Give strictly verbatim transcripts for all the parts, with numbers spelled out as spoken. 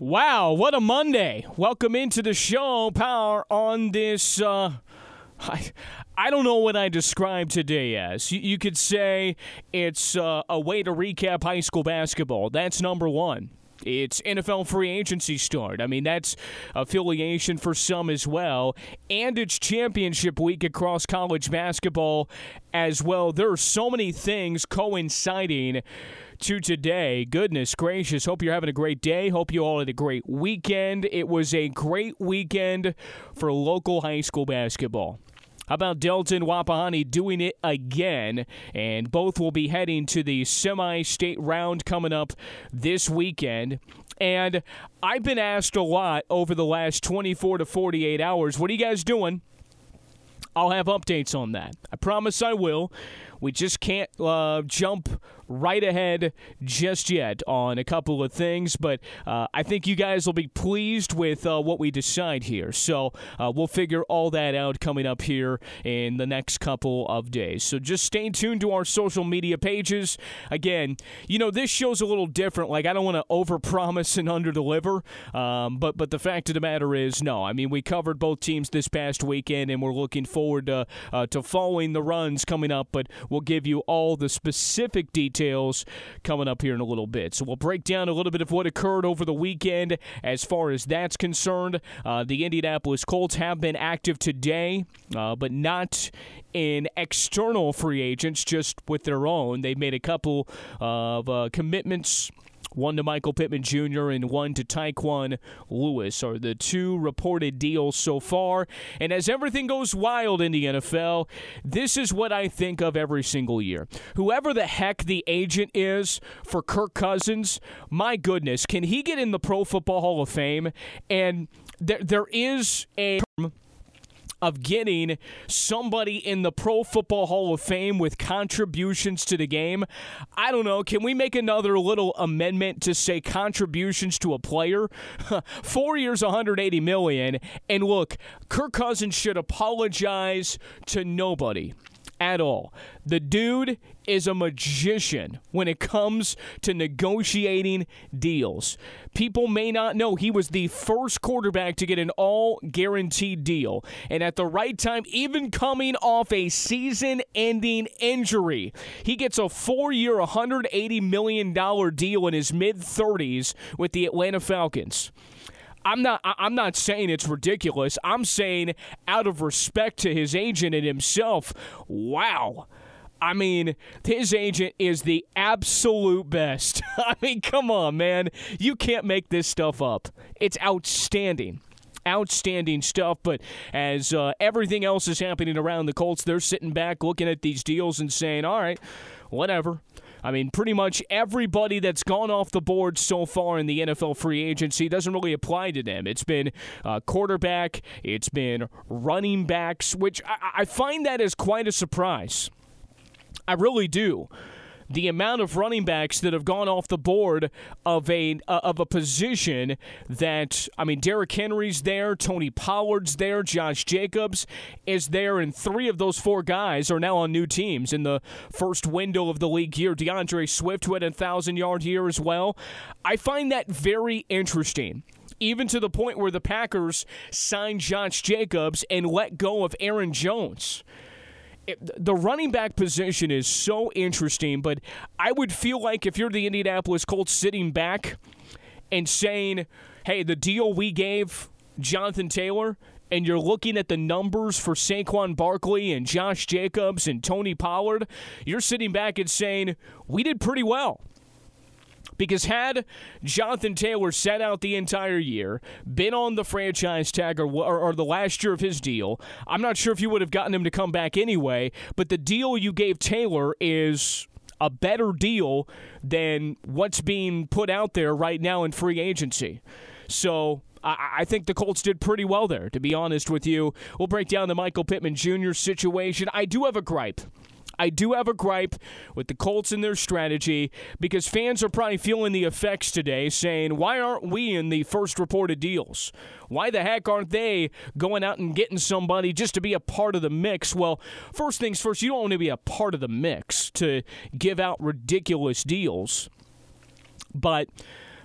Wow, what a Monday. Welcome into the show, Power, on this, uh, I, I don't know what I describe today as. You, you could say it's uh, a way to recap high school basketball. That's number one. It's N F L free agency start. I mean, that's affiliation for some as well. And it's championship week across college basketball as well. There are so many things coinciding to today. Goodness gracious. Hope you're having a great day. Hope you all had a great weekend. It was a great weekend for local high school basketball. How about Delta and Wapahani doing it again? And both will be heading to the semi-state round coming up this weekend. And I've been asked a lot over the last twenty-four to forty-eight hours, what are you guys doing? I'll have updates on that. I promise I will. We just can't uh, jump right ahead just yet on a couple of things, but uh, I think you guys will be pleased with uh, what we decide here. So uh, we'll figure all that out coming up here in the next couple of days. So just stay tuned to our social media pages. Again, you know, this show's a little different. Like, I don't want to overpromise and underdeliver, um, but, but the fact of the matter is, no. I mean, we covered both teams this past weekend, and we're looking forward to, uh, to following the runs coming up, but we'll give you all the specific details coming up here in a little bit. So we'll break down a little bit of what occurred over the weekend as far as that's concerned. Uh, the Indianapolis Colts have been active today, uh, but not in external free agents, just with their own. They made a couple of uh, commitments. One to Michael Pittman Junior and one to Tyquan Lewis are the two reported deals so far. And as everything goes wild in the N F L, this is what I think of every single year. Whoever the heck the agent is for Kirk Cousins, my goodness, can he get in the Pro Football Hall of Fame? And there there is a of getting somebody in the Pro Football Hall of Fame with contributions to the game. I don't know. Can we make another little amendment to say contributions to a player? Four years, one hundred eighty million dollars. And look, Kirk Cousins should apologize to nobody at all. The dude is a magician when it comes to negotiating deals. People may not know he was the first quarterback to get an all-guaranteed deal. And at the right time, even coming off a season-ending injury, he gets a four-year, one hundred eighty million dollars deal in his mid-thirties with the Atlanta Falcons. I'm not I'm not saying it's ridiculous. I'm saying out of respect to his agent and himself, wow. I mean, his agent is the absolute best. I mean, come on, man. You can't make this stuff up. It's outstanding. Outstanding stuff, but as uh, everything else is happening around the Colts, they're sitting back looking at these deals and saying, all right, whatever. I mean, pretty much everybody that's gone off the board so far in the N F L free agency doesn't really apply to them. It's been uh, quarterback, it's been running backs, which I, I find that as quite a surprise. I really do. The amount of running backs that have gone off the board of a uh, of a position that, I mean, Derrick Henry's there, Tony Pollard's there, Josh Jacobs is there, and three of those four guys are now on new teams in the first window of the league year. DeAndre Swift, who had a one thousand-yard year as well. I find that very interesting, even to the point where the Packers signed Josh Jacobs and let go of Aaron Jones. It, the running back position is so interesting, but I would feel like if you're the Indianapolis Colts sitting back and saying, hey, the deal we gave Jonathan Taylor, and you're looking at the numbers for Saquon Barkley and Josh Jacobs and Tony Pollard, you're sitting back and saying, we did pretty well. Because had Jonathan Taylor sat out the entire year, been on the franchise tag or, or, or the last year of his deal, I'm not sure if you would have gotten him to come back anyway, but the deal you gave Taylor is a better deal than what's being put out there right now in free agency. So I, I think the Colts did pretty well there, to be honest with you. We'll break down the Michael Pittman Junior situation. I do have a gripe. I do have a gripe with the Colts and their strategy because fans are probably feeling the effects today saying, why aren't we in the first reported deals? Why the heck aren't they going out and getting somebody just to be a part of the mix? Well, first things first, you don't want to be a part of the mix to give out ridiculous deals. But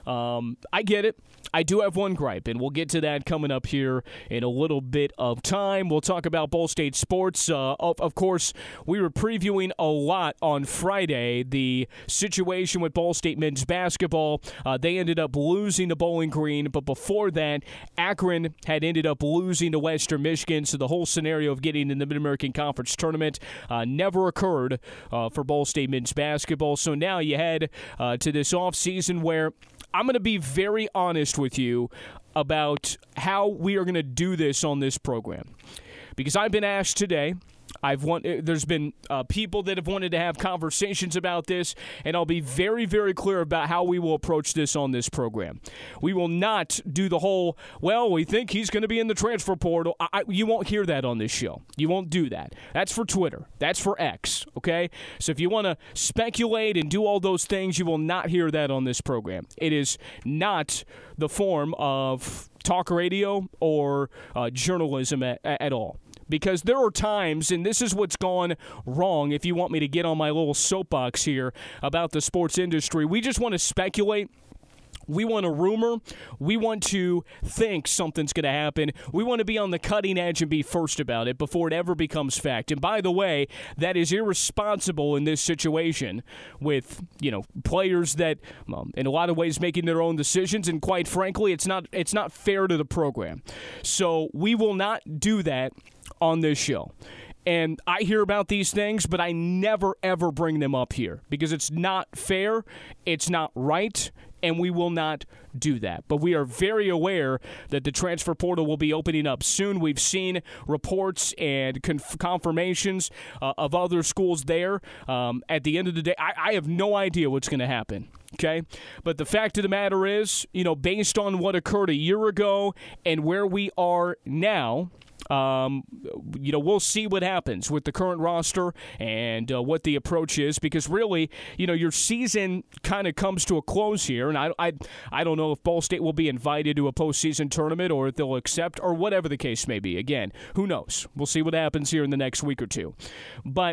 um, I get it. I do have one gripe, and we'll get to that coming up here in a little bit of time. We'll talk about Ball State sports. Uh, of, of course, we were previewing a lot on Friday, the situation with Ball State men's basketball. Uh, they ended up losing to Bowling Green, but before that, Akron had ended up losing to Western Michigan, so the whole scenario of getting in the Mid-American Conference tournament uh, never occurred uh, for Ball State men's basketball. So now you head uh, to this offseason where I'm going to be very honest with you about how we are going to do this on this program. Because I've been asked today, I've want, there's been uh, people that have wanted to have conversations about this, and I'll be very, very clear about how we will approach this on this program. We will not do the whole, well, we think he's going to be in the transfer portal. I, I, you won't hear that on this show. You won't do that. That's for Twitter. That's for X, okay? So if you want to speculate and do all those things, you will not hear that on this program. It is not the form of talk radio or uh, journalism at, at all. Because there are times, and this is what's gone wrong, if you want me to get on my little soapbox here about the sports industry, we just want to speculate. We want a rumor. We want to think something's going to happen. We want to be on the cutting edge and be first about it before it ever becomes fact. And by the way, that is irresponsible in this situation with, you know, players that, um, in a lot of ways, making their own decisions. And quite frankly, it's not it's not fair to the program. So we will not do that on this show. And I hear about these things, but I never, ever bring them up here because it's not fair, it's not right, and we will not do that. But we are very aware that the transfer portal will be opening up soon. We've seen reports and conf- confirmations uh, of other schools there. Um, at the end of the day, I, I have no idea what's going to happen. Okay? But the fact of the matter is, you know, based on what occurred a year ago and where we are now, Um, you know, we'll see what happens with the current roster and uh, what the approach is because really, you know, your season kind of comes to a close here, and I, I, I don't know if Ball State will be invited to a postseason tournament or if they'll accept or whatever the case may be. Again, who knows? We'll see what happens here in the next week or two. But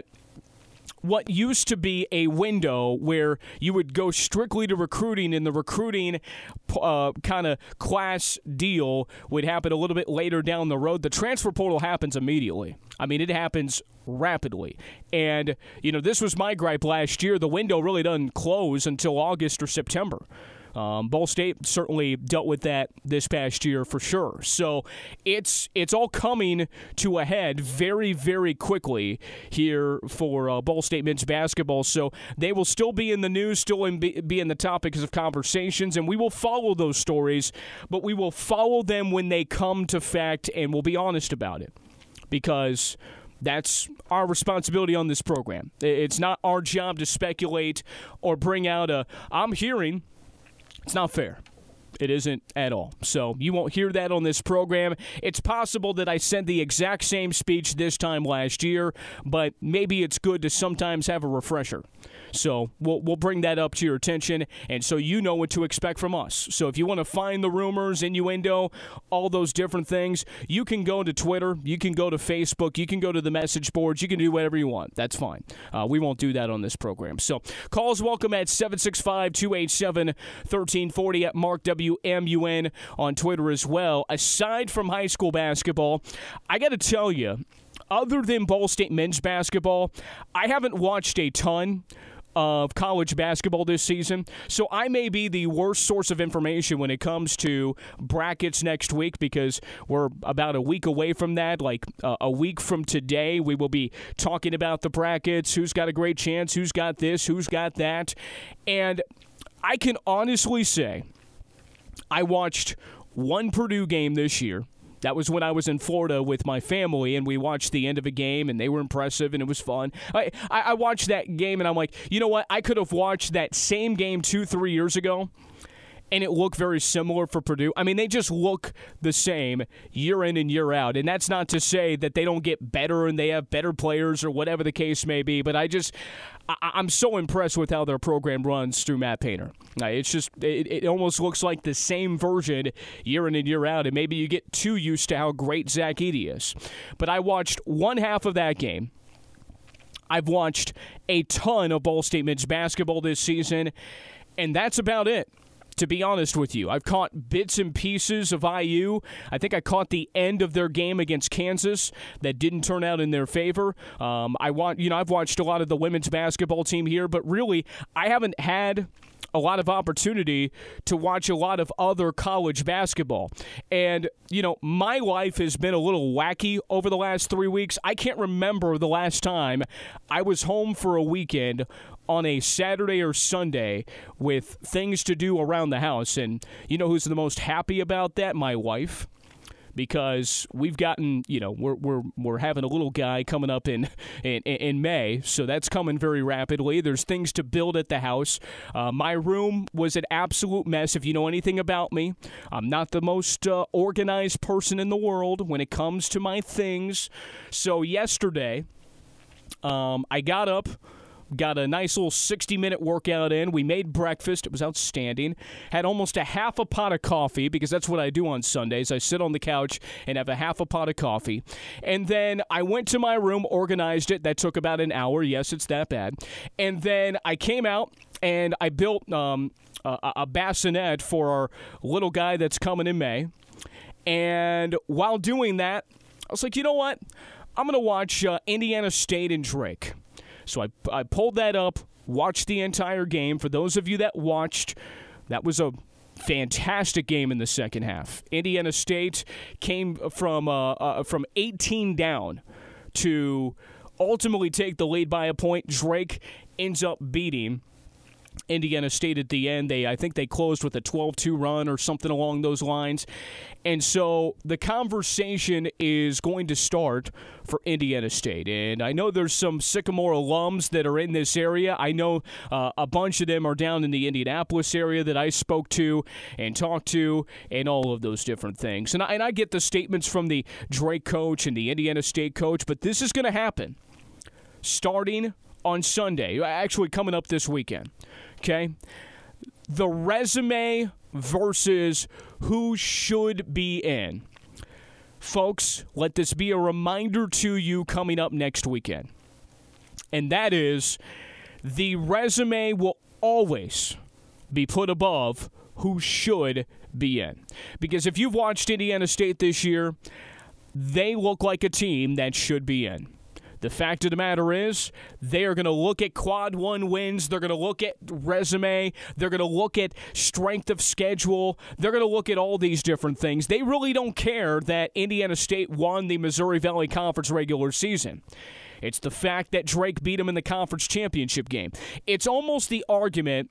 what used to be a window where you would go strictly to recruiting and the recruiting uh, kind of class deal would happen a little bit later down the road, the transfer portal happens immediately. I mean, it happens rapidly. And, you know, this was my gripe last year. The window really doesn't close until August or September. Um, Ball State certainly dealt with that this past year for sure. So it's it's all coming to a head very, very quickly here for uh, Ball State men's basketball. So they will still be in the news, still in be, be in the topics of conversations, and we will follow those stories, but we will follow them when they come to fact, and we'll be honest about it because that's our responsibility on this program. It's not our job to speculate or bring out a, I'm hearing. It's not fair. It isn't at all. So you won't hear that on this program. It's possible that I said the exact same speech this time last year, but maybe it's good to sometimes have a refresher. So we'll we'll bring that up to your attention, and so you know what to expect from us. So if you want to find the rumors, innuendo, all those different things, you can go to Twitter, you can go to Facebook, you can go to the message boards, you can do whatever you want. That's fine. Uh, we won't do that on this program. So calls welcome at seven six five, two eight seven, one three four zero at Mark W M U N on Twitter as well. Aside from high school basketball, I got to tell you, other than Ball State men's basketball, I haven't watched a ton of college basketball this season, so I may be the worst source of information when it comes to brackets next week because we're about a week away from that. Like uh, a week from today, we will be talking about the brackets, who's got a great chance, who's got this, who's got that, and I can honestly say I watched one Purdue game this year. That was when I was in Florida with my family, and we watched the end of a game, and they were impressive, and it was fun. I, I, I watched that game, and I'm like, you know what? I could have watched that same game two, three years ago, and it looked very similar for Purdue. I mean, they just look the same year in and year out, and that's not to say that they don't get better and they have better players or whatever the case may be, but I just – I'm so impressed with how their program runs through Matt Painter. It's just, it, it almost looks like the same version year in and year out, and maybe you get too used to how great Zach Edey is. But I watched one half of that game. I've watched a ton of Ball State men's basketball this season, and that's about it. to be honest with you. I've caught bits and pieces of I U. I think I caught the end of their game against Kansas that didn't turn out in their favor. Um, I want, you know, I've watched a lot of the women's basketball team here, but really, I haven't had a lot of opportunity to watch a lot of other college basketball. And, you know, my life has been a little wacky over the last three weeks. I can't remember the last time I was home for a weekend on a Saturday or Sunday with things to do around the house. And you know who's the most happy about that? My wife. Because we've gotten, you know, we're we're we're having a little guy coming up in in, in May, so that's coming very rapidly. There's things to build at the house. Uh, my room was an absolute mess. If you know anything about me, I'm not the most uh, organized person in the world when it comes to my things. So yesterday, um, I got up. Got a nice little sixty-minute workout in. We made breakfast. It was outstanding. Had almost a half a pot of coffee because that's what I do on Sundays. I sit on the couch and have a half a pot of coffee. And then I went to my room, organized it. That took about an hour. Yes, it's that bad. And then I came out and I built um, a, a bassinet for our little guy that's coming in May. And while doing that, I was like, you know what? I'm going to watch uh, Indiana State and Drake. So I, I pulled that up, watched the entire game. For those of you that watched, that was a fantastic game in the second half. Indiana State came from uh, uh, from eighteen down to ultimately take the lead by a point. Drake ends up beating Indiana State at the end. They, I think they closed with a twelve two run or something along those lines. And so the conversation is going to start for Indiana State. And I know there's some Sycamore alums that are in this area. I know uh, a bunch of them are down in the Indianapolis area that I spoke to and talked to and all of those different things. And I, and I get the statements from the Drake coach and the Indiana State coach, but this is going to happen starting on Sunday, actually coming up this weekend. Okay? The resume versus who should be in. Folks, let this be a reminder to you coming up next weekend. And that is, the resume will always be put above who should be in. Because if you've watched Indiana State this year, they look like a team that should be in. The fact of the matter is, they are going to look at quad one wins. They're going to look at resume. They're going to look at strength of schedule. They're going to look at all these different things. They really don't care that Indiana State won the Missouri Valley Conference regular season. It's the fact that Drake beat them in the conference championship game. It's almost the argument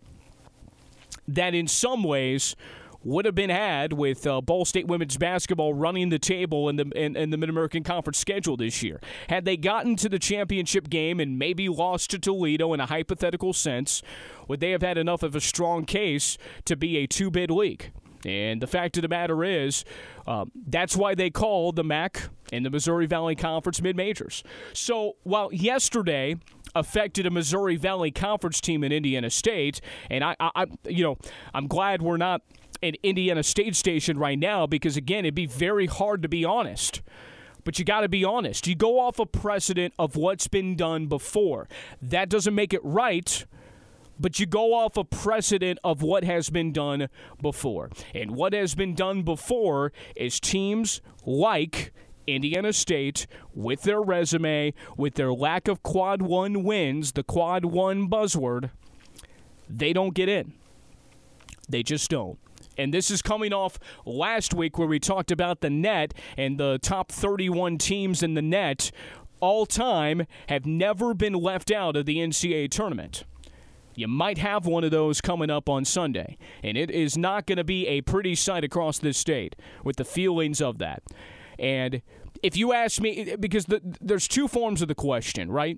that in some ways would have been had with uh, Ball State women's basketball running the table in the in, in the Mid-American Conference schedule this year. Had they gotten to the championship game and maybe lost to Toledo in a hypothetical sense, would they have had enough of a strong case to be a two-bid league? And the fact of the matter is, uh, that's why they call the M A C and the Missouri Valley Conference mid-majors. So while yesterday affected a Missouri Valley Conference team in Indiana State, and I, I, you know, I'm glad we're not an Indiana State station right now because, again, it'd be very hard to be honest. But you got to be honest. You go off a precedent of what's been done before. That doesn't make it right, but you go off a precedent of what has been done before. And what has been done before is teams like Indiana State, with their resume, with their lack of quad one wins, the quad one buzzword, they don't get in. They just don't. And this is coming off last week where we talked about the net and the top thirty-one teams in the net all time have never been left out of the N C double A tournament. You might have one of those coming up on Sunday, and it is not going to be a pretty sight across this state with the feelings of that. And if you ask me, because the, there's two forms of the question, right?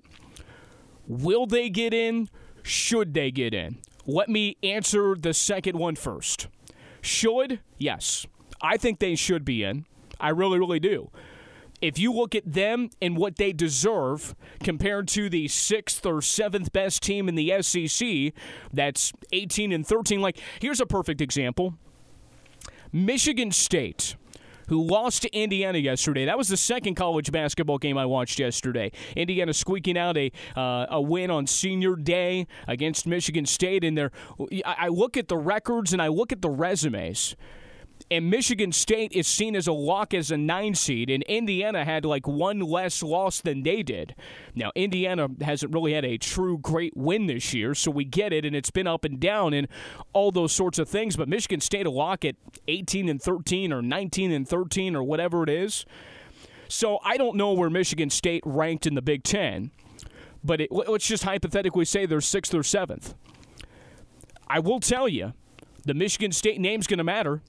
Will they get in? Should they get in? Let me answer the second one first. Should? Yes. I think they should be in. I really, really do. If you look at them and what they deserve compared to the sixth or seventh best team in the S E C, that's eighteen and thirteen. Like, here's a perfect example. Michigan State who lost to Indiana yesterday. That was the second college basketball game I watched yesterday. Indiana squeaking out a uh, a win on Senior Day against Michigan State. And there, I look at the records and I look at the resumes. And Michigan State is seen as a lock as a nine seed, and Indiana had like one less loss than they did. Now, Indiana hasn't really had a true great win this year, so we get it, and it's been up and down and all those sorts of things. But Michigan State a lock at eighteen and thirteen or nineteen and thirteen or whatever it is. So I don't know where Michigan State ranked in the Big Ten, but it, let's just hypothetically say they're sixth or seventh. I will tell you, the Michigan State name's going to matter.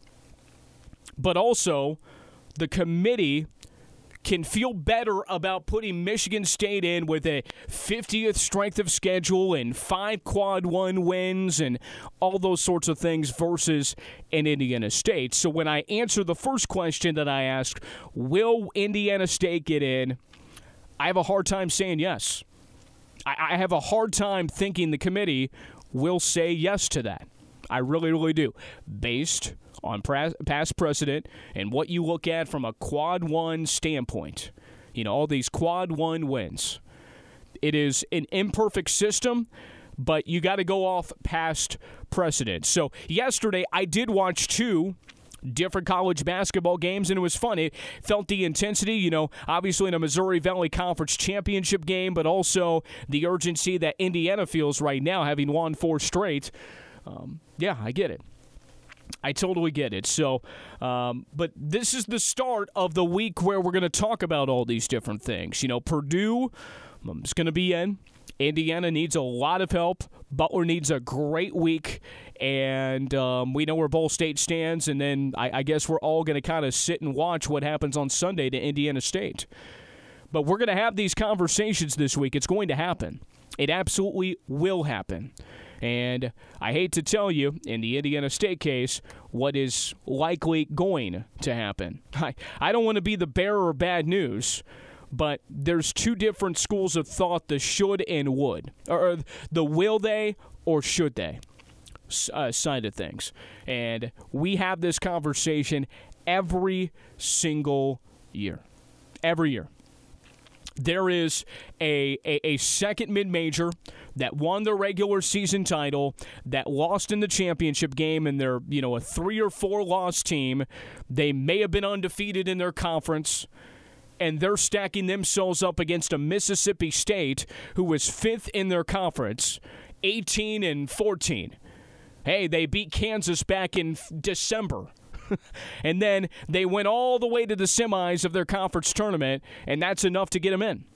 But also, the committee can feel better about putting Michigan State in with a fiftieth strength of schedule and five quad one wins and all those sorts of things versus an Indiana State. So when I answer the first question that I asked, will Indiana State get in? I have a hard time saying yes. I, I have a hard time thinking the committee will say yes to that. I really, really do. Based on past precedent and what you look at from a quad one standpoint. You know, all these quad one wins. It is an imperfect system, but you got to go off past precedent. So yesterday I did watch two different college basketball games, and it was fun. It felt the intensity, you know, obviously in a Missouri Valley Conference championship game, but also the urgency that Indiana feels right now, having won four straight. Um, yeah, I get it. I totally get it. So, um, but this is the start of the week where we're going to talk about all these different things. You know, Purdue um, is going to be in. Indiana needs a lot of help. Butler needs a great week. And um, we know where Ball State stands. And then I, I guess we're all going to kind of sit and watch what happens on Sunday to Indiana State. But we're going to have these conversations this week. It's going to happen. It absolutely will happen. And I hate to tell you, in the Indiana State case, what is likely going to happen. I, I don't want to be the bearer of bad news, but there's two different schools of thought, the should and would. Or the will they or should they uh, side of things. And we have this conversation every single year. Every year. There is a, a, a second mid-major that won the regular season title, that lost in the championship game, and they're, you know, a three or four loss team. They may have been undefeated in their conference, and they're stacking themselves up against a Mississippi State who was fifth in their conference, eighteen and fourteen. Hey, they beat Kansas back in December. And then they went all the way to the semis of their conference tournament, and that's enough to get them in.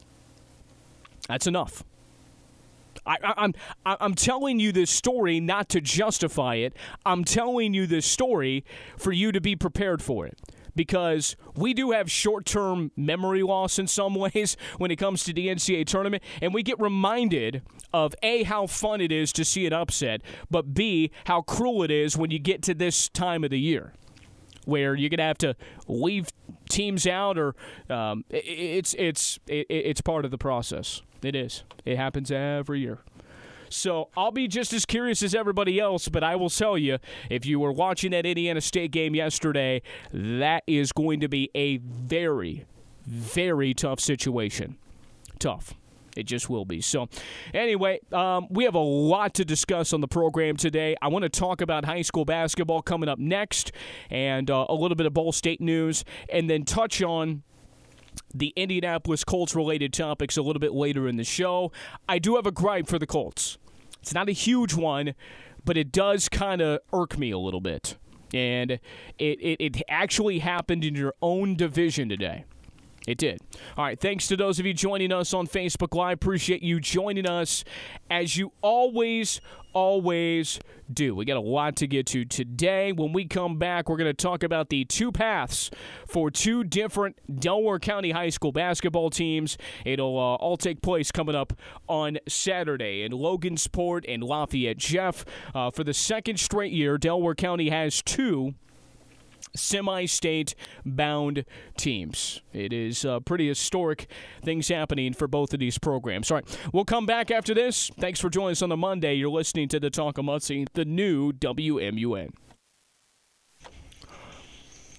That's enough. I, I, I'm I'm telling you this story not to justify it. I'm telling you this story for you to be prepared for it. Because we do have short-term memory loss in some ways when it comes to the N C double A tournament, and we get reminded of, A, how fun it is to see an upset, but B, how cruel it is when you get to this time of the year where you're going to have to leave teams out, or um, it, it's, it's, it, it's part of the process. It is. It happens every year. So I'll be just as curious as everybody else, but I will tell you, if you were watching that Indiana State game yesterday, that is going to be a very, very tough situation. Tough. It just will be. So anyway, um, we have a lot to discuss on the program today. I want to talk about high school basketball coming up next, and uh, a little bit of Ball State news, and then touch on the Indianapolis Colts-related topics a little bit later in the show. I do have a gripe for the Colts. It's not a huge one, but it does kind of irk me a little bit. And it, it, it actually happened in your own division today. It did. All right, thanks to those of you joining us on Facebook Live. Appreciate you joining us, as you always, always do. We got a lot to get to today. When we come back, we're going to talk about the two paths for two different Delaware County high school basketball teams. It'll uh, all take place coming up on Saturday in Logansport and Lafayette. Jeff, uh, for the second straight year, Delaware County has two semi-state bound teams. It is uh, pretty historic things happening for both of these programs. All right, we'll come back after this. Thanks for joining us on the Monday. You're listening to the Talk of Muncie, the new W M U N.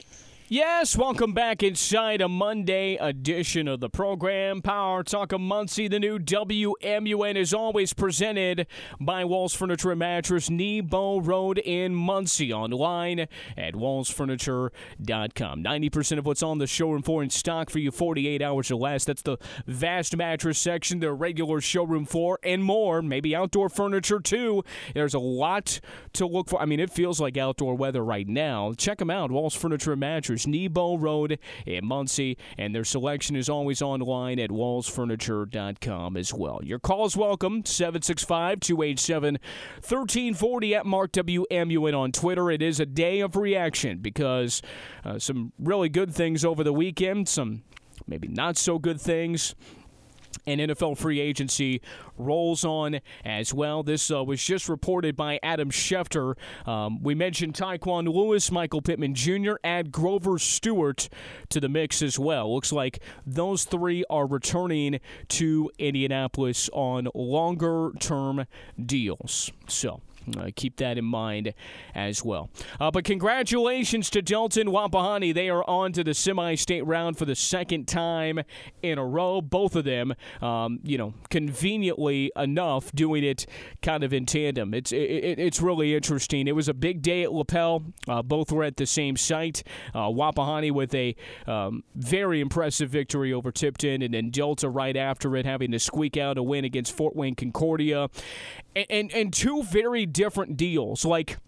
Yes, welcome back inside a Monday edition of the program. Power Talk of Muncie, the new W M U N is always presented by Walls Furniture and Mattress, Nebo Road in Muncie. Online at walls furniture dot com. ninety percent of what's on the showroom floor in stock for you forty-eight hours or less. That's the vast mattress section, the regular showroom floor, and more. Maybe outdoor furniture, too. There's a lot to look for. I mean, it feels like outdoor weather right now. Check them out, Walls Furniture and Mattress, Nebo Road in Muncie, and their selection is always online at walls furniture dot com as well. Your call's welcome, seven six five, two eight seven, one three four zero at Mark W M U N on Twitter. It is a day of reaction because uh, some really good things over the weekend, some maybe not so good things. And N F L free agency rolls on as well. This uh, was just reported by Adam Schefter. Um, we mentioned Tyquan Lewis, Michael Pittman Junior, add Grover Stewart to the mix as well. Looks like those three are returning to Indianapolis on longer-term deals. So Uh, keep that in mind as well. Uh, but congratulations to Delton Wapahani. They are on to the semi-state round for the second time in a row. Both of them, um, you know, conveniently enough, doing it kind of in tandem. It's it, it's really interesting. It was a big day at Lapel. Uh, both were at the same site. Uh, Wapahani with a um, very impressive victory over Tipton, and then Delta right after it having to squeak out a win against Fort Wayne Concordia. And, and, and two very different deals. Like,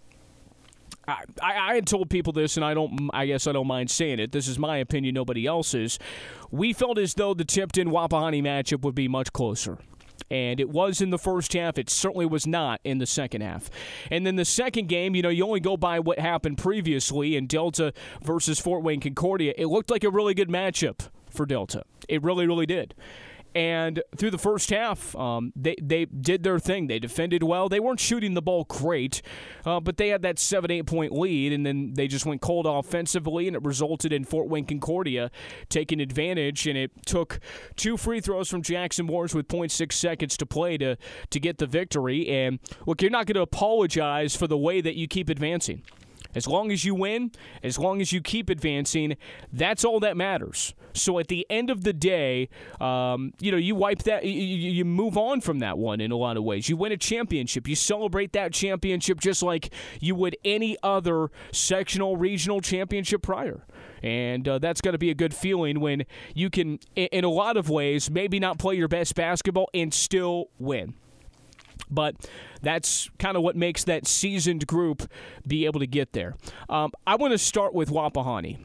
I, I had told people this, and I don't. I guess I don't mind saying it. This is my opinion, nobody else's. We felt as though the Tipton-Wapahani matchup would be much closer. And it was in the first half. It certainly was not in the second half. And then the second game, you know, you only go by what happened previously in Delta versus Fort Wayne Concordia. It looked like a really good matchup for Delta. It really, really did. And through the first half, um, they, they did their thing. They defended well. They weren't shooting the ball great, uh, but they had that seven, eight-point lead, and then they just went cold offensively, and it resulted in Fort Wayne Concordia taking advantage, and it took two free throws from Jackson Wars with point six seconds to play to, to get the victory. And, look, you're not going to apologize for the way that you keep advancing. As long as you win, as long as you keep advancing, that's all that matters. So at the end of the day, um, you know, you wipe that, you, you move on from that one in a lot of ways. You win a championship. You celebrate that championship just like you would any other sectional, regional championship prior. And uh, that's got to be a good feeling when you can, in a lot of ways, maybe not play your best basketball and still win. But that's kind of what makes that seasoned group be able to get there. Um, I want to start with Wapahani.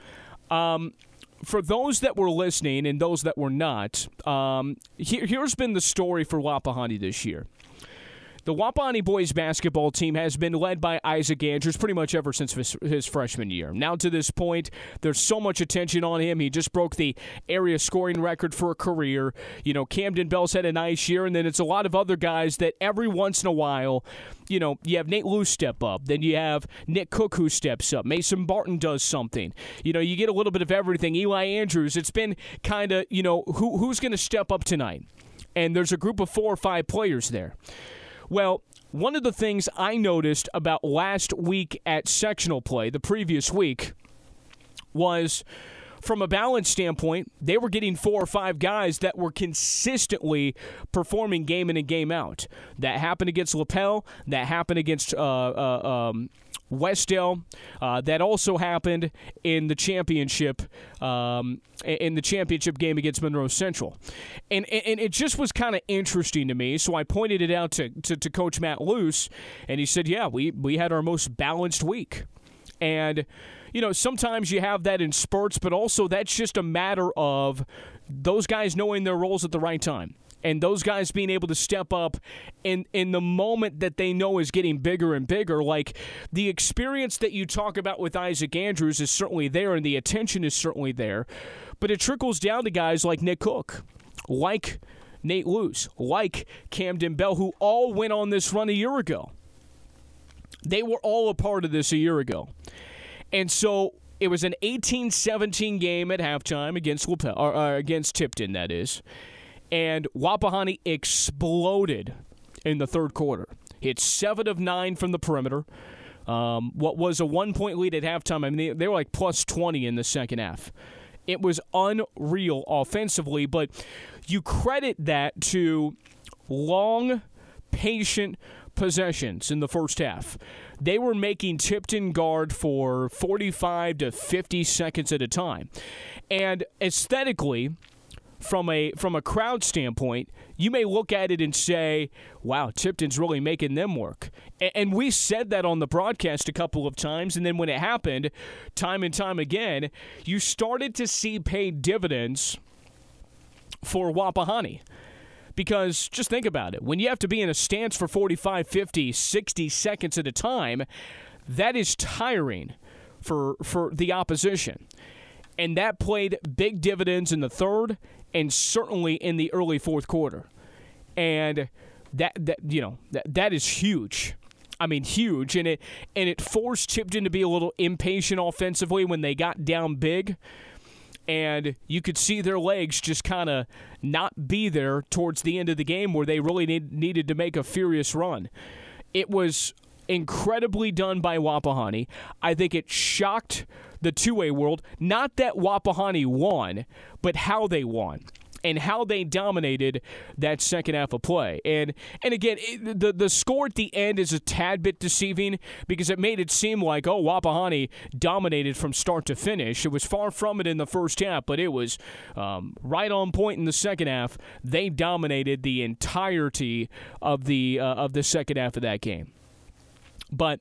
Um, for those that were listening and those that were not, um, here, here's been the story for Wapahani this year. The Wapahani boys basketball team has been led by Isaac Andrews pretty much ever since his, his freshman year. Now to this point, there's so much attention on him. He just broke the area scoring record for a career. You know, Camden Bell's had a nice year, and then it's a lot of other guys that every once in a while, you know, you have Nate Luce step up. Then you have Nick Cook who steps up. Mason Barton does something. You know, you get a little bit of everything. Eli Andrews, it's been kind of, you know, who who's going to step up tonight? And there's a group of four or five players there. Well, one of the things I noticed about last week at sectional play, the previous week, was from a balance standpoint, they were getting four or five guys that were consistently performing game in and game out. That happened against Lapel. That happened against uh, uh, um, Westdale. Uh, that also happened in the championship um, in the championship game against Monroe Central. And, and it just was kind of interesting to me, so I pointed it out to, to, to Coach Matt Luce, and he said, yeah, we, we had our most balanced week. And, you know, sometimes you have that in spurts, but also that's just a matter of those guys knowing their roles at the right time. And those guys being able to step up in, in the moment that they know is getting bigger and bigger. Like, the experience that you talk about with Isaac Andrews is certainly there, and the attention is certainly there. But it trickles down to guys like Nick Cook, like Nate Luce, like Camden Bell, who all went on this run a year ago. They were all a part of this a year ago. And so it was an eighteen seventeen game at halftime against Lapel, or, or against Tipton, that is. And Wapahani exploded in the third quarter. Hit seven of nine from the perimeter. Um, what was a one-point lead at halftime, I mean, they, they were like plus twenty in the second half. It was unreal offensively, but you credit that to long, patient possessions in the first half. They were making Tipton guard for forty-five to fifty seconds at a time. And aesthetically, from a from a crowd standpoint, you may look at it and say, wow, Tipton's really making them work. And we said that on the broadcast a couple of times, and then when it happened, time and time again, you started to see paid dividends for Wapahani. Because just think about it. When you have to be in a stance for forty-five, fifty, sixty seconds at a time, that is tiring for for the opposition. And that played big dividends in the third and certainly in the early fourth quarter. And that that you know, that that is huge. I mean, huge. And it and it forced Tipton to be a little impatient offensively when they got down big. And you could see their legs just kind of not be there towards the end of the game where they really need, needed to make a furious run. It was incredibly done by Wapahani. I think it shocked the two-way world. Not that Wapahani won, but how they won and how they dominated that second half of play. And and again, it, the, the score at the end is a tad bit deceiving because it made it seem like, oh, Wapahani dominated from start to finish. It was far from it in the first half, but it was um, right on point in the second half. They dominated the entirety of the uh, of the second half of that game. But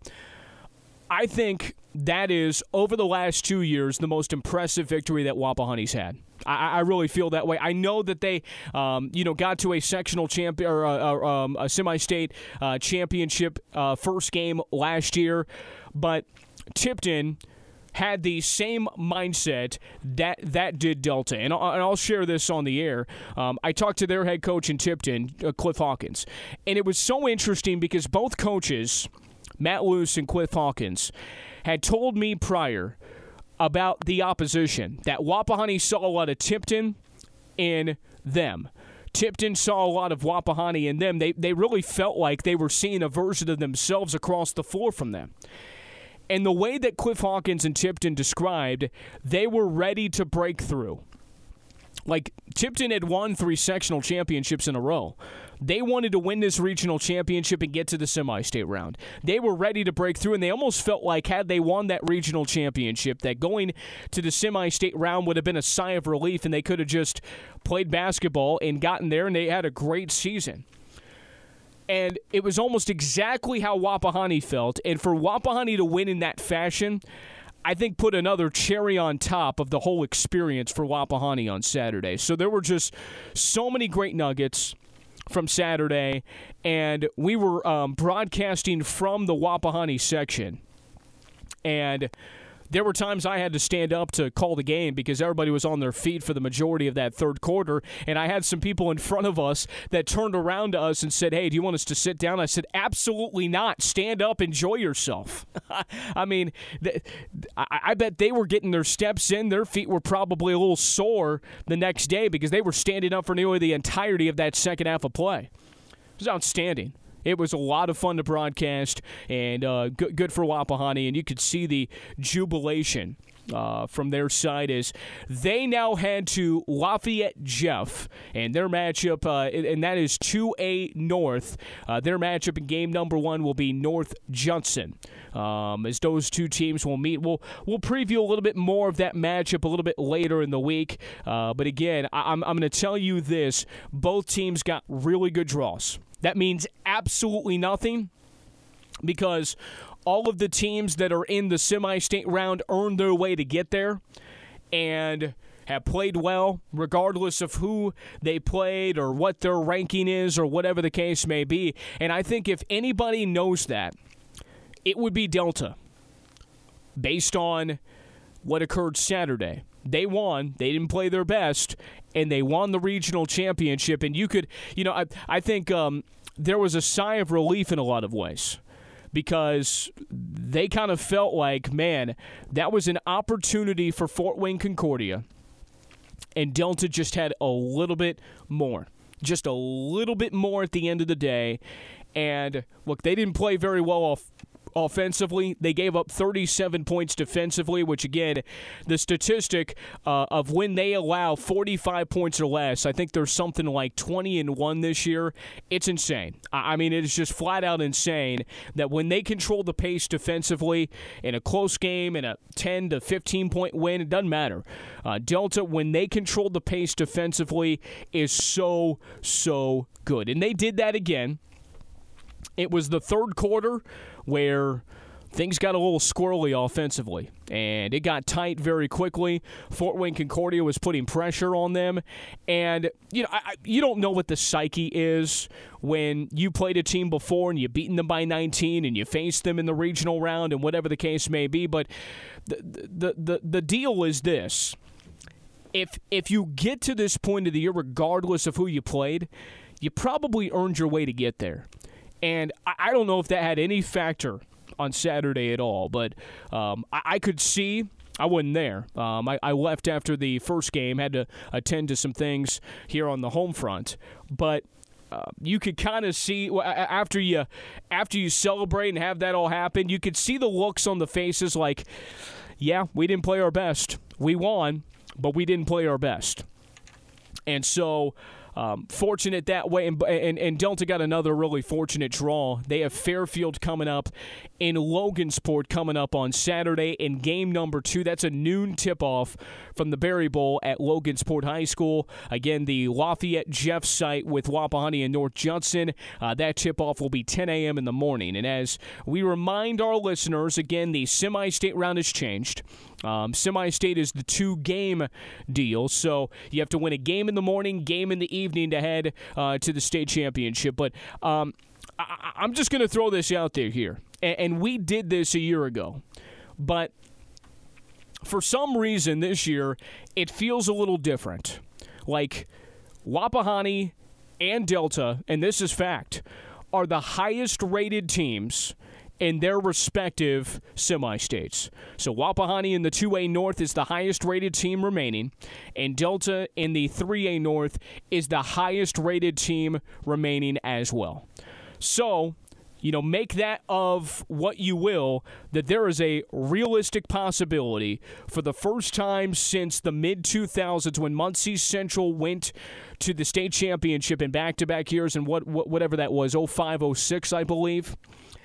I think that is, over the last two years, the most impressive victory that Wapahani's had. I, I really feel that way. I know that they, um, you know, got to a sectional champion or uh, um, a semi-state uh, championship uh, first game last year, but Tipton had the same mindset that that did Delta. And I'll, and I'll share this on the air. Um, I talked to their head coach in Tipton, uh, Cliff Hawkins, and it was so interesting because both coaches, Matt Luce and Cliff Hawkins, had told me prior about the opposition, that Wapahani saw a lot of Tipton in them. Tipton saw a lot of Wapahani in them. They, they really felt like they were seeing a version of themselves across the floor from them. And the way that Cliff Hawkins and Tipton described, they were ready to break through. Like, Tipton had won three sectional championships in a row. They wanted to win this regional championship and get to the semi-state round. They were ready to break through, and they almost felt like had they won that regional championship, that going to the semi-state round would have been a sigh of relief, and they could have just played basketball and gotten there, and they had a great season. And it was almost exactly how Wapahani felt, and for Wapahani to win in that fashion, I think put another cherry on top of the whole experience for Wapahani on Saturday. So there were just so many great nuggets from Saturday, and we were um, broadcasting from the Wapahani section. And there were times I had to stand up to call the game because everybody was on their feet for the majority of that third quarter, and I had some people in front of us that turned around to us and said, hey, do you want us to sit down? I said, absolutely not. Stand up, enjoy yourself. I mean, th- I-, I bet they were getting their steps in. Their feet were probably a little sore the next day because they were standing up for nearly the entirety of that second half of play. It was outstanding. It was a lot of fun to broadcast, and uh, good, good for Wapahani, and you could see the jubilation uh, from their side as they now head to Lafayette Jeff, and their matchup, uh, and that is two A North. Uh, their matchup in game number one will be North Judson. Um, as those two teams will meet. We'll we'll preview a little bit more of that matchup a little bit later in the week. Uh, but again, I, I'm I'm going to tell you this: both teams got really good draws. That means absolutely nothing because all of the teams that are in the semi-state round earned their way to get there and have played well, regardless of who they played or what their ranking is or whatever the case may be. And I think if anybody knows that, it would be Delta, based on what occurred Saturday. They won. They didn't play their best, and they won the regional championship. And you could, you know, I, I think um, there was a sigh of relief in a lot of ways because they kind of felt like, man, that was an opportunity for Fort Wayne Concordia, and Delta just had a little bit more, just a little bit more at the end of the day. And, look, they didn't play very well off offensively. They gave up thirty-seven points defensively, which, again, the statistic uh, of when they allow forty-five points or less, I think there's something like twenty and one this year. It's insane. I mean, it is just flat out insane that when they control the pace defensively in a close game, in a ten to fifteen point win, it doesn't matter. Uh, Delta, when they control the pace defensively, is so, so good. And they did that again. It was the third quarter where things got a little squirrely offensively, and it got tight very quickly. Fort Wayne Concordia was putting pressure on them, and you know, I, you don't know what the psyche is when you played a team before and you've beaten them by nineteen and you faced them in the regional round and whatever the case may be. But the the the, the deal is this: if if you get to this point of the year, regardless of who you played, you probably earned your way to get there. And I don't know if that had any factor on Saturday at all, but um, I, I could see. I wasn't there. Um, I, I left after the first game, had to attend to some things here on the home front. But uh, you could kind of see after you after you celebrate and have that all happen, you could see the looks on the faces like, yeah, we didn't play our best. We won, but we didn't play our best. And so Um, fortunate that way, and, and, and Delta got another really fortunate draw. They have Fairfield coming up in Logansport coming up on Saturday in game number two. That's a noon tip-off from the Berry Bowl at Logansport High School. Again, the Lafayette Jeff site with Wapahani and North Judson. Uh, that tip-off will be ten a.m. in the morning. And as we remind our listeners, again, the semi-state round has changed. Um, semi-state is the two-game deal, so you have to win a game in the morning, game in the evening to head uh, to the state championship. But um, I- I'm just going to throw this out there here, and-, and we did this a year ago. But for some reason this year, it feels a little different. Like Wapahani and Delta, and this is fact, are the highest-rated teams in their respective semi-states. So Wapahani in the two A North is the highest-rated team remaining, and Delta in the three A North is the highest-rated team remaining as well. So, you know, make that of what you will, that there is a realistic possibility for the first time since the mid two thousands when Muncie Central went to the state championship in back-to-back years, and what, what whatever that was, oh five, oh six, I believe.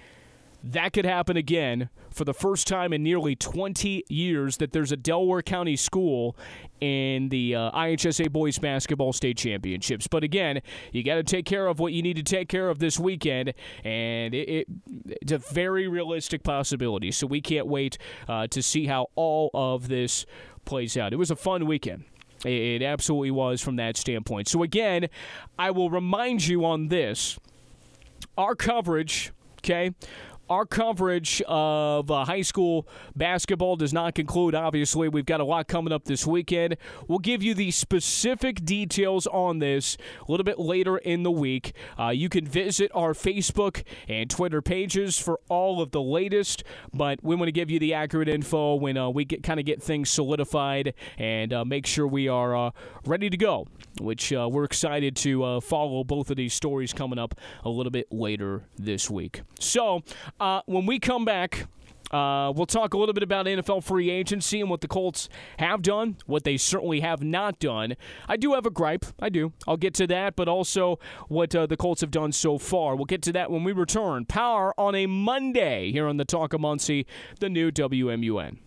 That could happen again for the first time in nearly twenty years that there's a Delaware County school in the uh, I H S A Boys Basketball State Championships. But again, you got to take care of what you need to take care of this weekend, and it, it, it's a very realistic possibility. So we can't wait uh, to see how all of this plays out. It was a fun weekend. It absolutely was from that standpoint. So again, I will remind you on this. Our coverage, okay, Our coverage of uh, high school basketball does not conclude, obviously. We've got a lot coming up this weekend. We'll give you the specific details on this a little bit later in the week. Uh, you can visit our Facebook and Twitter pages for all of the latest, but we want to give you the accurate info when uh, we get kind of get things solidified and uh, make sure we are uh, ready to go, which uh, we're excited to uh, follow both of these stories coming up a little bit later this week. So, Uh, when we come back, uh, we'll talk a little bit about N F L free agency and what the Colts have done, what they certainly have not done. I do have a gripe. I do. I'll get to that, but also what uh, the Colts have done so far. We'll get to that when we return. Power on a Monday here on the Talk of Muncie, the new W M U N.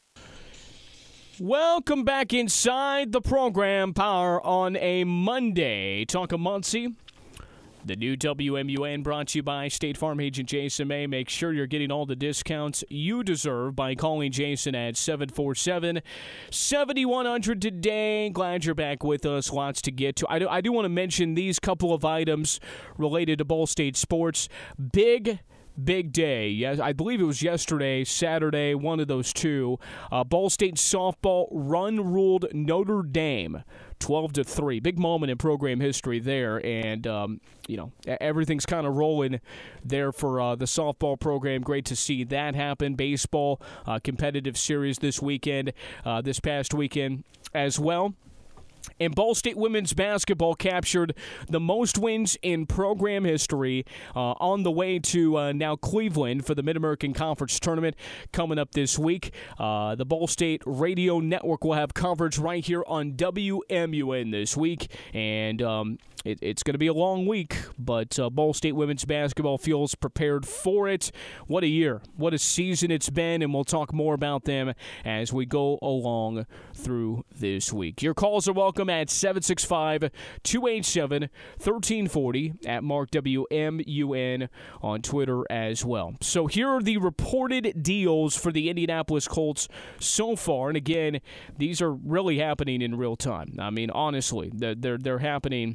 Welcome back inside the program, Power on a Monday. Talk of Muncie. The new W M U N brought to you by State Farm agent Jason May. Make sure you're getting all the discounts you deserve by calling Jason at seven four seven, seven one zero zero today. Glad you're back with us. Lots to get to. I do, I do want to mention these couple of items related to Ball State sports. Big Big day. Yes, I believe it was yesterday, Saturday, one of those two. Uh, Ball State softball run-ruled Notre Dame twelve to three. Big moment in program history there, and um, you know, everything's kind of rolling there for uh, the softball program. Great to see that happen. Baseball, uh, competitive series this weekend, uh, this past weekend as well. And Ball State women's basketball captured the most wins in program history uh, on the way to uh, now Cleveland for the Mid-American Conference Tournament coming up this week. Uh, the Ball State Radio Network will have coverage right here on W M U N this week. And um, it, it's going to be a long week, but uh, Ball State women's basketball feels prepared for it. What a year. What a season it's been, and we'll talk more about them as we go along through this week. Your calls are welcome at seven six five, two eight seven, one three four zero, at Mark W M U N on Twitter as well. So here are the reported deals for the Indianapolis Colts so far. And again, these are really happening in real time. I mean, honestly, they're, they're, they're happening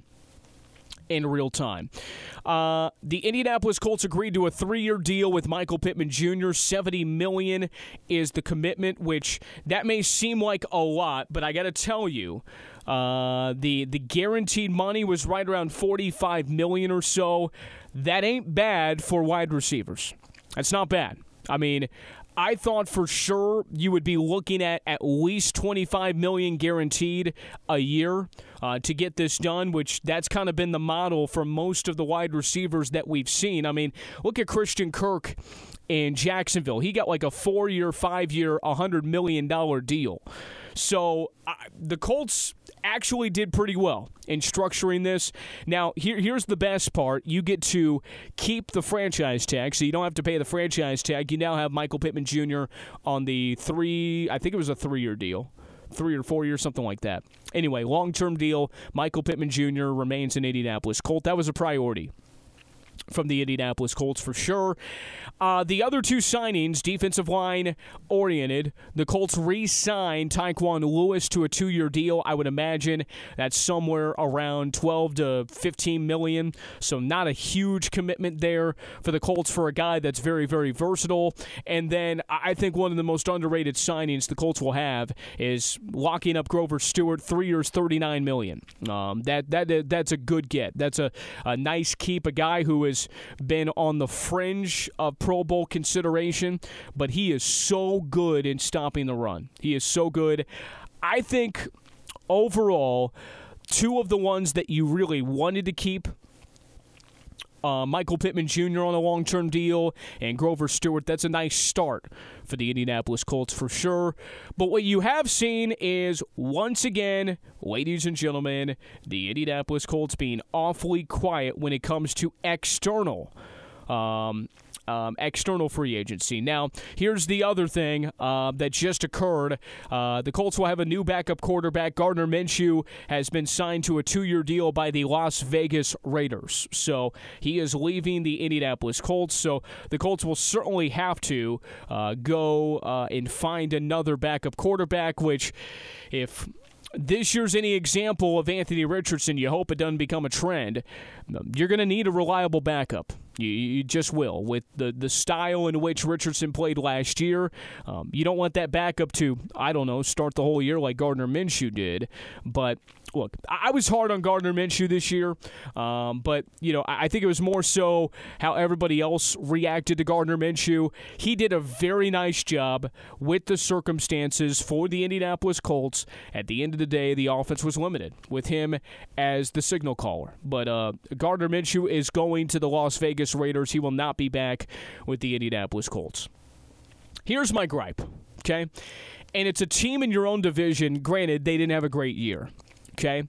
in real time. Uh, the Indianapolis Colts agreed to a three-year deal with Michael Pittman Junior seventy million dollars is the commitment, which that may seem like a lot, but I got to tell you, uh, the the guaranteed money was right around forty-five million dollars or so. That ain't bad for wide receivers. That's not bad. I mean, I thought for sure you would be looking at at least twenty-five million dollars guaranteed a year uh, to get this done, which that's kind of been the model for most of the wide receivers that we've seen. I mean, look at Christian Kirk in Jacksonville. He got like a four-year, five-year, one hundred million dollars deal. So uh, the Colts actually did pretty well in structuring this. Now, here, here's the best part. You get to keep the franchise tag, so you don't have to pay the franchise tag. You now have Michael Pittman Junior on the three, I think it was a three-year deal. Three or four years, something like that. Anyway, long-term deal. Michael Pittman Junior remains an Indianapolis Colt. That was a priority from the Indianapolis Colts for sure. Uh, the other two signings, defensive line oriented. The Colts re-signed Tyquan Lewis to a two-year deal. I would imagine that's somewhere around twelve to fifteen million. So not a huge commitment there for the Colts for a guy that's very, very versatile. And then I think one of the most underrated signings the Colts will have is locking up Grover Stewart, three years, thirty-nine million. Um, that that that's a good get. That's a, a nice keep. A guy who has been on the fringe of Pro Bowl consideration, but he is so good in stopping the run. He is so good. I think overall, two of the ones that you really wanted to keep, uh, Michael Pittman Junior on a long-term deal and Grover Stewart, that's a nice start for the Indianapolis Colts for sure. But what you have seen is, once again, ladies and gentlemen, the Indianapolis Colts being awfully quiet when it comes to external um Um, external free agency. Now, here's the other thing uh, that just occurred. Uh, the Colts will have a new backup quarterback. Gardner Minshew has been signed to a two-year deal by the Las Vegas Raiders. So he is leaving the Indianapolis Colts. So the Colts will certainly have to uh, go uh, and find another backup quarterback, which if this year's any example of Anthony Richardson, you hope it doesn't become a trend. You're going to need a reliable backup. You, you just will. With the, the style in which Richardson played last year, um, you don't want that backup to, I don't know, start the whole year like Gardner Minshew did. But look, I was hard on Gardner Minshew this year, um, but you know, I think it was more so how everybody else reacted to Gardner Minshew. He did a very nice job with the circumstances for the Indianapolis Colts. At the end of the day, the offense was limited with him as the signal caller. But uh, Gardner Minshew is going to the Las Vegas Raiders. He will not be back with the Indianapolis Colts. Here's my gripe, okay? And it's a team in your own division. Granted, they didn't have a great year. Okay,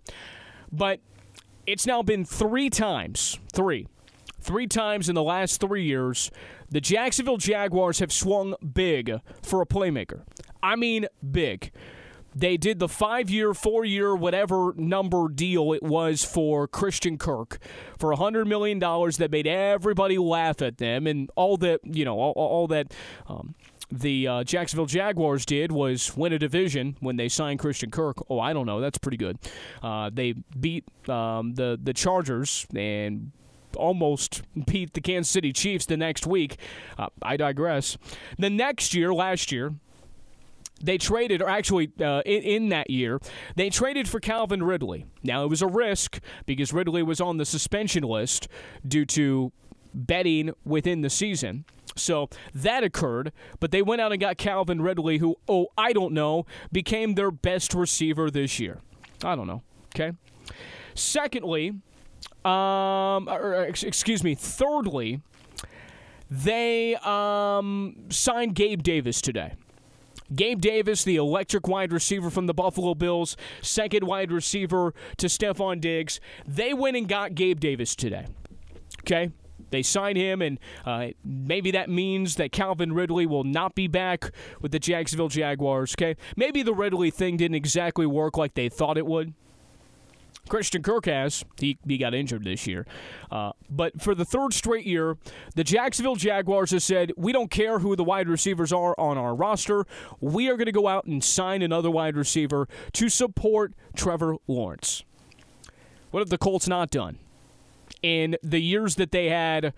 but it's now been three times, three, three times in the last three years, the Jacksonville Jaguars have swung big for a playmaker. I mean big. They did the five-year, four-year, whatever number deal it was for Christian Kirk for one hundred million dollars that made everybody laugh at them, and all that, you know, all, all that um, the uh, Jacksonville Jaguars did was win a division when they signed Christian Kirk. Oh, I don't know. That's pretty good. Uh, they beat um, the, the Chargers and almost beat the Kansas City Chiefs the next week. Uh, I digress. The next year, last year, they traded, or actually uh, in, in that year, they traded for Calvin Ridley. Now, it was a risk because Ridley was on the suspension list due to betting within the season. So that occurred, but they went out and got Calvin Ridley, who, oh, I don't know, became their best receiver this year. I don't know. Okay? Secondly, um, or, excuse me, thirdly, they um, signed Gabe Davis today. Gabe Davis, the electric wide receiver from the Buffalo Bills, second wide receiver to Stephon Diggs. They went and got Gabe Davis today. Okay? They signed him, and uh, maybe that means that Calvin Ridley will not be back with the Jacksonville Jaguars. Okay? Maybe the Ridley thing didn't exactly work like they thought it would. Christian Kirk has. He, he got injured this year. Uh, but for the third straight year, the Jacksonville Jaguars have said, we don't care who the wide receivers are on our roster. We are going to go out and sign another wide receiver to support Trevor Lawrence. What have the Colts not done? In the years that they had,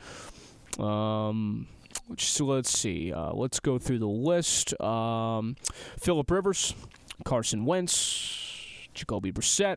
um, so let's see. Uh, let's go through the list. Um, Phillip Rivers, Carson Wentz, Jacoby Brissett,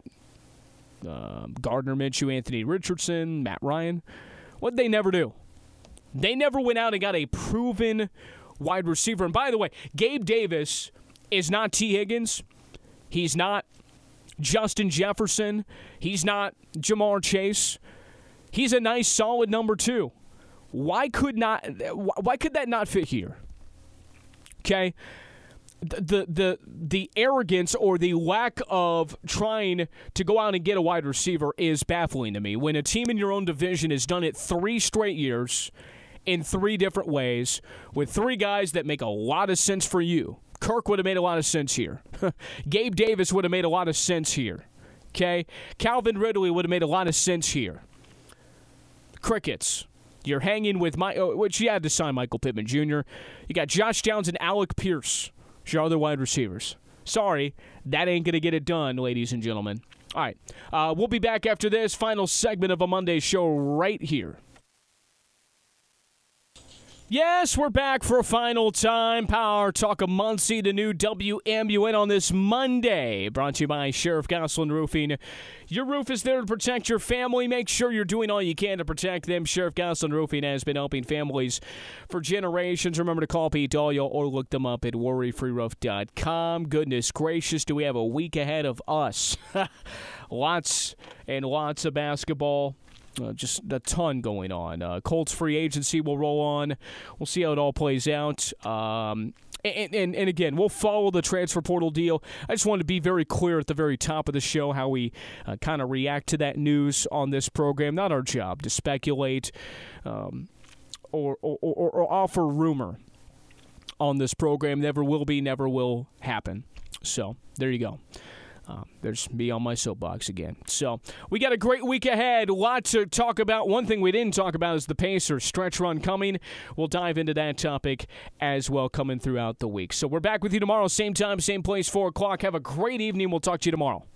Um, Gardner Minshew, Anthony Richardson, Matt Ryan. What'd they never do? They never went out and got a proven wide receiver. And by the way, Gabe Davis is not T. Higgins. He's not Justin Jefferson. He's not Jamar Chase. He's a nice, solid number two. Why could not? Why could that not fit here? Okay. The, the the arrogance or the lack of trying to go out and get a wide receiver is baffling to me. When a team in your own division has done it three straight years in three different ways with three guys that make a lot of sense for you. Kirk would have made a lot of sense here. Gabe Davis would have made a lot of sense here. Okay? Calvin Ridley would have made a lot of sense here. Crickets. You're hanging with my, oh, which you had to sign Michael Pittman Junior You got Josh Downs and Alec Pierce. Your other wide receivers. Sorry, that ain't going to get it done, ladies and gentlemen. All right, uh, we'll be back after this final segment of a Monday show right here. Yes, we're back for a final time. Power Talk of Muncie, the new W M U N on this Monday. Brought to you by Sheriff Goslin Roofing. Your roof is there to protect your family. Make sure you're doing all you can to protect them. Sheriff Goslin Roofing has been helping families for generations. Remember to call Pete Dahlia or look them up at worry free roof dot com. Goodness gracious, do we have a week ahead of us. Lots and lots of basketball. Uh, just a ton going on. Uh, Colts free agency will roll on. We'll see how it all plays out. Um, and, and, and again, we'll follow the transfer portal deal. I just wanted to be very clear at the very top of the show how we uh, kind of react to that news on this program. Not our job to speculate um, or, or, or, or offer rumor on this program. Never will be, never will happen. So there you go. Uh, there's me on my soapbox again. So we got a great week ahead. A lot to talk about. One thing we didn't talk about is the Pacers stretch run coming. We'll dive into that topic as well coming throughout the week. So we're back with you tomorrow, same time, same place, four o'clock. Have a great evening. We'll talk to you tomorrow.